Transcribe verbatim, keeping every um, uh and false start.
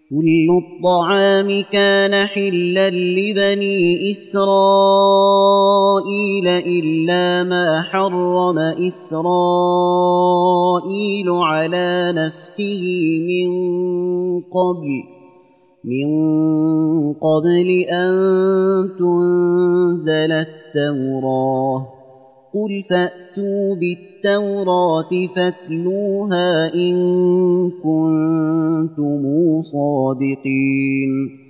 كل الطعام كان حلا لبني إسرائيل إلا ما حرم إسرائيل على نفسه من قبل من قبل أن تنزل التوراة قل فأتوا بالتوراة فاتلوها إن كنتم صادقين